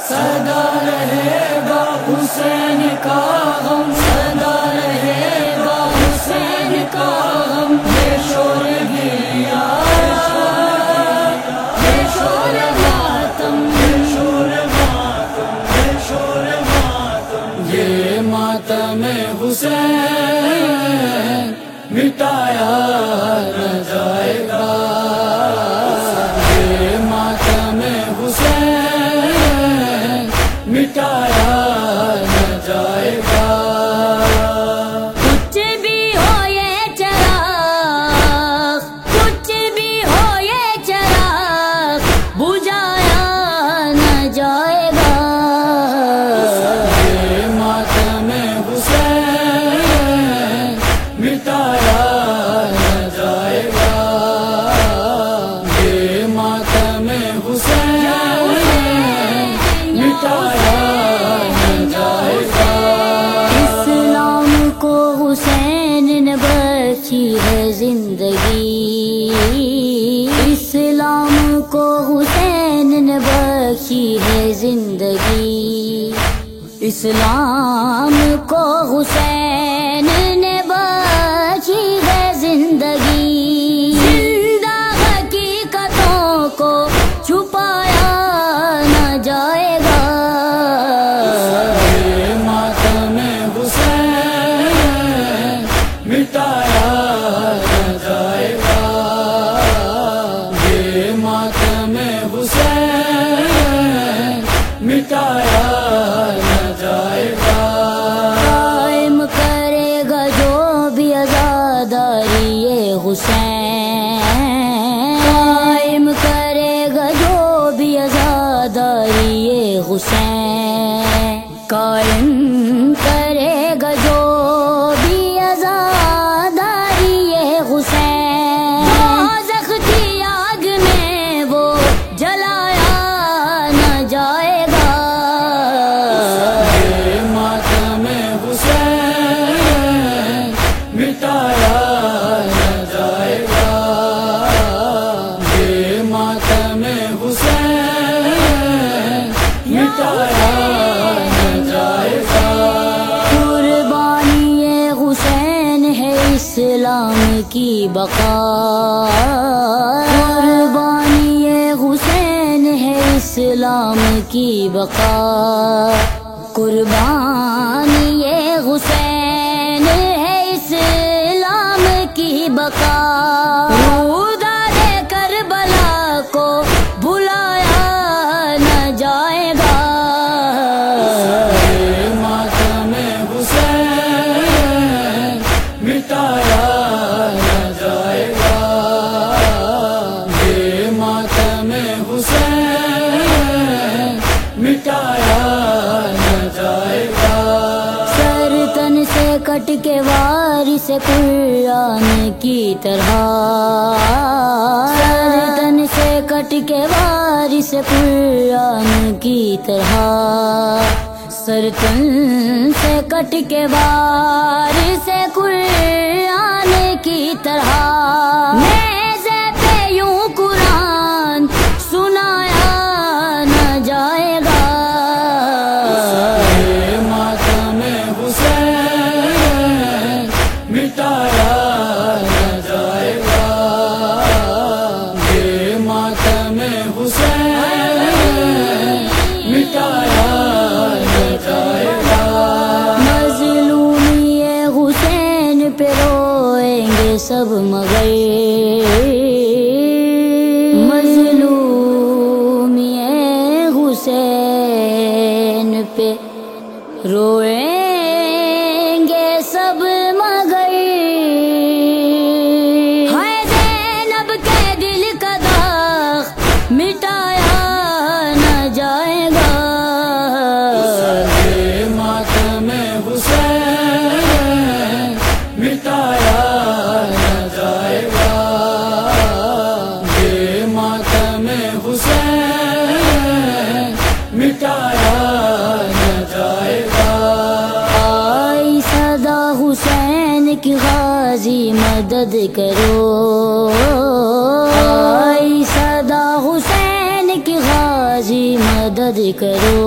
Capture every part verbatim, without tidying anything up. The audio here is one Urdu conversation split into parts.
سدا رہے گا حسین کا غم، سدا رہے گا حسین کا غم، یہ شور گریا یہ شور ماتم، یہ شور ماتم، یہ شور ماتم، یہ ماتم حسین مٹایا نہ جائے گا، یہ ماتم حسین مٹایا نہ جائے گا۔ کچھ بھی ہو یہ چراغ، کچھ بھی ہو یہ چراغ، بجھایا نہ جائے گا، یہ ماتم حسین مٹایا نہ جائے گا، یہ ماتم حسین مٹایا نہ جائے گا۔ اسلام کو حسین نے بخشی ہے زندگی، اسلام کو حسین نے بخشی ہے زندگی، اسلام کو حسین نے بخشی ہے زندگی، زندہ حقیقتوں کو چھپایا نہ جائے گا، یہ ماتم حسین مٹایا نہ جائے گا، یہ ماتم حسین مٹایا نہ جائے گا۔ قائم کرے گا جو بھی آزاداری یہ حسین، قائم کرے گا جو بھی آزاداری یہ حسین، قائم کرے گا جو بھی آزاداری یہ حسین، دوزخ کی آگ میں وہ جلایا نہ جائے گا، یہ ماتم حسین مٹایا نہ جائے گا، یہ ماتم حسین مٹایا نہ جائے گا۔ قربانی حسین ہے اسلام کی بقا، قربانی حسین ہے اسلام کی بقا، قربانی حسین ہے اسلام کی بقا، روداد کربلا کو بلایا نہ جائے گا، یہ ماتم حسین مٹایا نہ جائے گا، یہ ماتم حسین مٹایا نہ جائے گا۔ سر تن سے کٹ کے وارث قرآن کی طرح، سر تن سے کٹ کے وارث قرآن کی طرح، سر تن سے کٹ کے وارث قرآن کی طرح، نیزے پہ یوں قرآن سنایا نہ جائے گا، یہ ماتم حسین مٹایا نہ جائے گا، یہ ماتم حسین مٹایا نہ جائے گا۔ مظلومی حسین پہ روئیں گے سب مگر، مظلومی حسین پہ روئیں گے سب مگر، ہے زینب کے دل کا داغ مٹایا نہ جائے گا، یہ ماتم حسین مٹایا نہ جائے گا، یہ ماتم حسین مٹایا نہ جائے گا۔ آئی صدا حسین کی غازی مدد کرو، آئی صدا حسین کی غازی مدد کرو،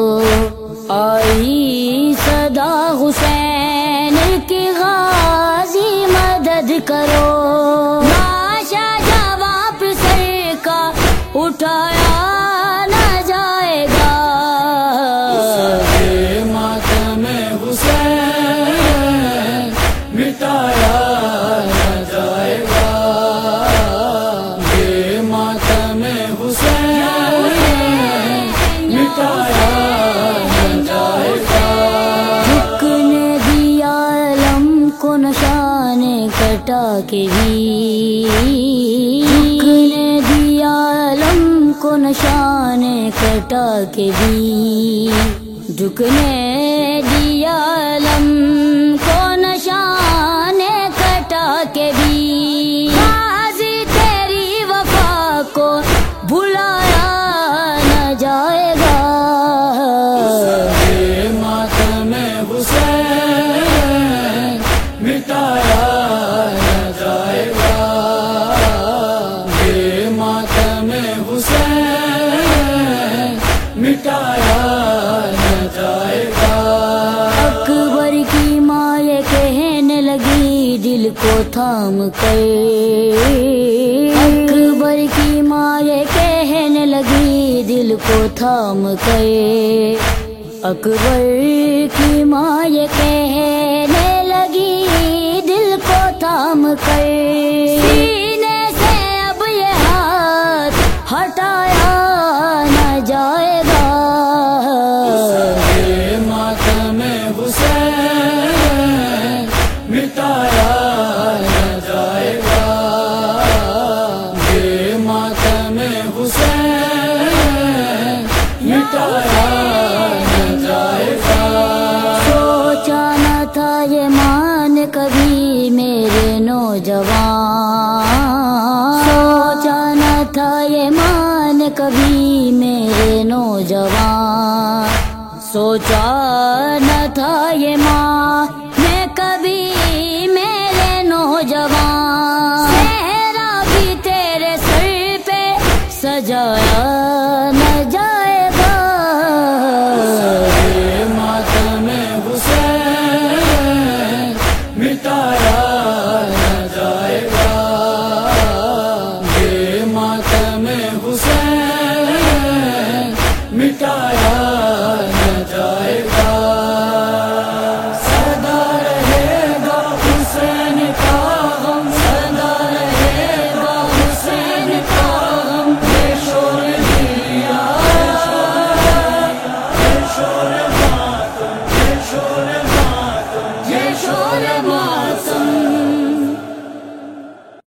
آئی صدا حسین کی غازی مدد کرو، لاشا جواب پہ سر کا اٹھایا نہ جائے گا، ماتم حسین مٹایا نہ جائے گا، یہ ماتم حسین مٹایا نہ جائے گا، جھکنے دیا علم کو نشان کٹا کے بھی، جھکنے دیا علم کو نشان کٹا کے بھی، جھکنے دیا علم کو نشان کٹا کے بھی، غازی تیری وفا کو بھلایا نہ جائے گا، یہ ماتم حسین مٹایا نہ جائے گا، یہ ماتم حسین مٹایا نہ جائے گا، اکبر کی ماں یہ کہنے لگی دل کو تھام کر، اکبر کی ماں یہ کہنے لگی دل کو تھام کر، اکبر کی ماں یہ کہنے لگی دل کو تھام کر، سینے سے اب یہ ہاتھ ہٹایا نہ جائے گا، یہ ماتم حسین مٹایا نہ جائے گا، یہ ماتم حسین مٹایا نہ جائے گا، سوچا نہ تھا یہ مان کبھی میرے نوجوان، سوچا نہ تھا یہ مان کبھی میرے نوجوان، سوچا نہ تھا یہ ماں میں کبھی میرے نوجوان، صحرا بھی تیرے سر پہ سجایا نہ جائے گا، یہ ماتم حسین مٹایا نہ جائے گا، یہ ماتم حسین مٹایا